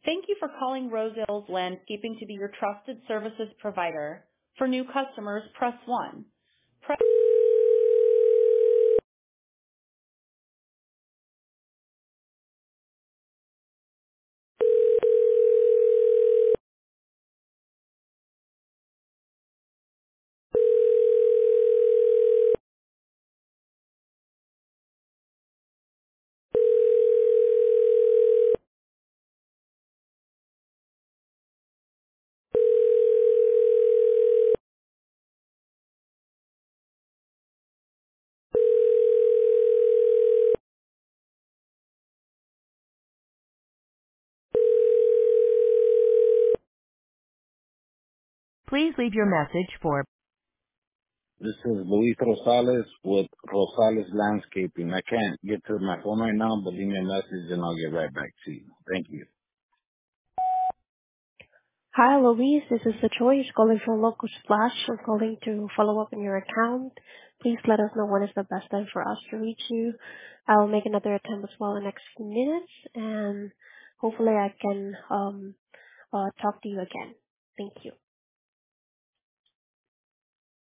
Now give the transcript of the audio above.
Thank you for calling Rose Hills Landscaping to be your trusted services provider. For new customers, press 1. Press Please leave your message for This is Luis Rosales with Rosales Landscaping. I can't get to my phone right now, but leave me a message and I'll get right back to you. Thank you. Hi, Louise. This is the Choice calling from Local Splash. I'm calling to follow up on your account. Please let us know when is the best time for us to reach you. I'll make another attempt as well in the next few minutes, and hopefully I can talk to you again. Thank you.